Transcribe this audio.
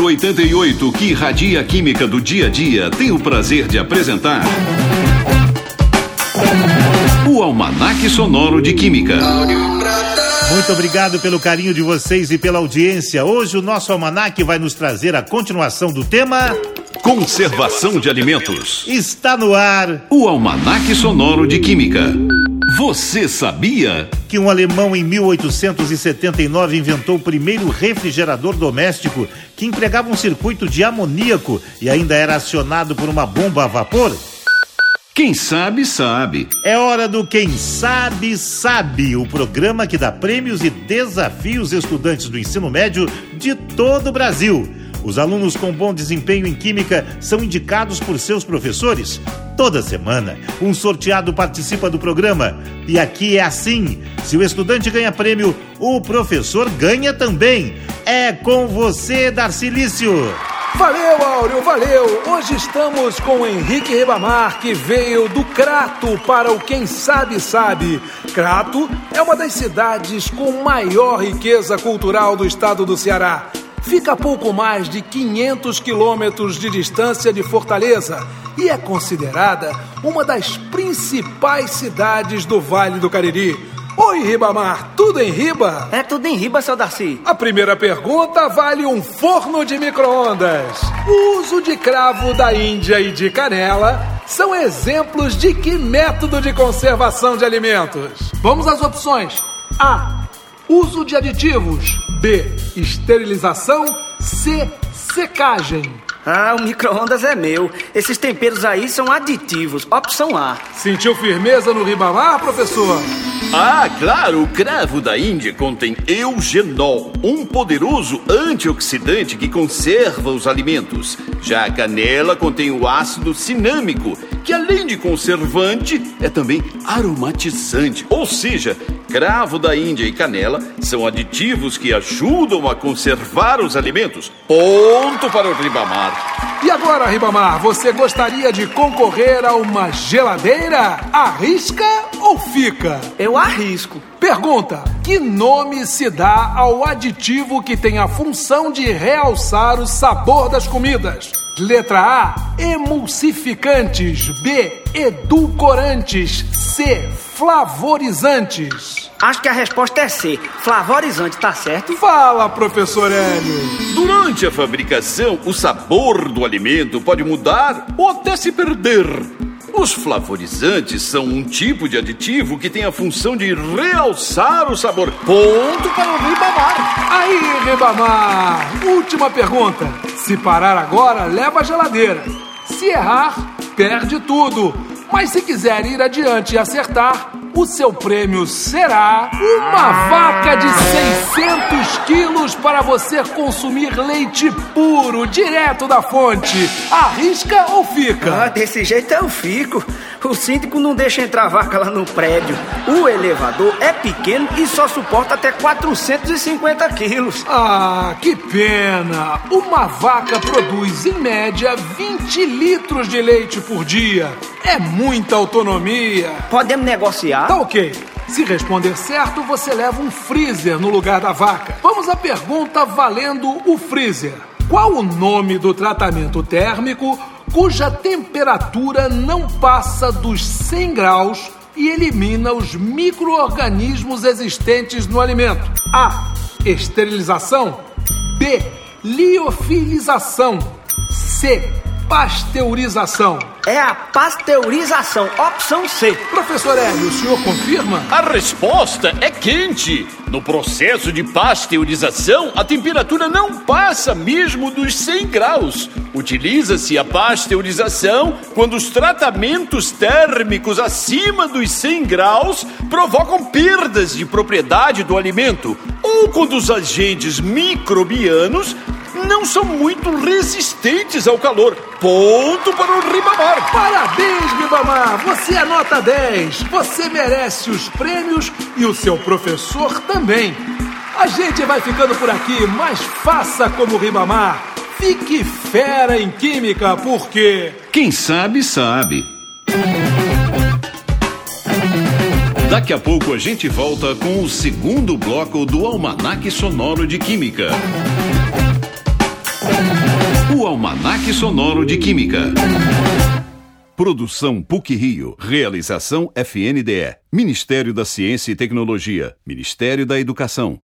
Rádio 88, que irradia a química do dia a dia, tem o prazer de apresentar o Almanaque Sonoro de Química. Muito obrigado pelo carinho de vocês e pela audiência. Hoje o nosso almanaque vai nos trazer a continuação do tema Conservação de alimentos. Está no ar o Almanaque Sonoro de Química. Você sabia que um alemão em 1879 inventou o primeiro refrigerador doméstico que empregava um circuito de amoníaco e ainda era acionado por uma bomba a vapor? Quem sabe, sabe. É hora do Quem Sabe, Sabe, o programa que dá prêmios e desafios aos estudantes do ensino médio de todo o Brasil. Os alunos com bom desempenho em química são indicados por seus professores. Toda semana, um sorteado participa do programa. E aqui é assim: se o estudante ganha prêmio, o professor ganha também. É com você, Darcilício. Valeu, Áureo, valeu! Hoje estamos com o Henrique Ribamar, que veio do Crato para o Quem Sabe, Sabe. Crato é uma das cidades com maior riqueza cultural do estado do Ceará. Fica a pouco mais de 500 quilômetros de distância de Fortaleza e é considerada uma das principais cidades do Vale do Cariri. Oi, Ribamar, tudo em riba? É tudo em riba, seu Darcy. A primeira pergunta vale um forno de micro-ondas. O uso de cravo da Índia e de canela são exemplos de que método de conservação de alimentos? Vamos às opções. A. Uso de aditivos. B. Esterilização. C. Secagem. Ah, o micro-ondas é meu. Esses temperos aí são aditivos. Opção A. Sentiu firmeza no Ribamar, professor? Ah, claro, o cravo da Índia contém eugenol, um poderoso antioxidante que conserva os alimentos. Já a canela contém o ácido cinâmico, que além de conservante, é também aromatizante. Ou seja, cravo da Índia e canela são aditivos que ajudam a conservar os alimentos. Ponto para o Ribamar. E agora, Ribamar, você gostaria de concorrer a uma geladeira? Arrisca ou fica? Eu arrisco. Pergunta: que nome se dá ao aditivo que tem a função de realçar o sabor das comidas? Letra A, emulsificantes. B, edulcorantes. C, flavorizantes. Acho que a resposta é C, flavorizante, tá certo? Fala, professor Hélio. Durante a fabricação, o sabor do alimento pode mudar ou até se perder. Os flavorizantes são um tipo de aditivo que tem a função de realçar o sabor. Ponto para o Ribamar. Aí, Ribamar, última pergunta. Se parar agora, leva a geladeira. Se errar, perde tudo. Mas se quiser ir adiante e acertar, o seu prêmio será uma vaca de 600 quilos para você consumir leite puro, direto da fonte. Arrisca ou fica? Ah, desse jeito eu fico. O síndico não deixa entrar vaca lá no prédio. O elevador é pequeno e só suporta até 450 quilos. Ah, que pena. Uma vaca produz, em média, 20 litros de leite por dia. É muita autonomia. Podemos negociar? Tá ok. Se responder certo, você leva um freezer no lugar da vaca. Vamos à pergunta valendo o freezer. Qual o nome do tratamento térmico cuja temperatura não passa dos 100 graus e elimina os micro-organismos existentes no alimento? A. Esterilização. B. Liofilização. C. Pasteurização. É a pasteurização, opção C. Professor Hélio, o senhor confirma? A resposta é quente. No processo de pasteurização, a temperatura não passa mesmo dos 100 graus. Utiliza-se a pasteurização quando os tratamentos térmicos acima dos 100 graus provocam perdas de propriedade do alimento ou quando os agentes microbianos não são muito resistentes ao calor. Ponto para o Ribamar. Parabéns, Ribamar. Você é nota 10. Você merece os prêmios e o seu professor também. A gente vai ficando por aqui, mas faça como o Ribamar. Fique fera em química, porque... Quem sabe, sabe. Daqui a pouco a gente volta com o segundo bloco do Almanaque Sonoro de Química. Almanaque Sonoro de Química. Produção PUC-Rio. Realização FNDE. Ministério da Ciência e Tecnologia. Ministério da Educação.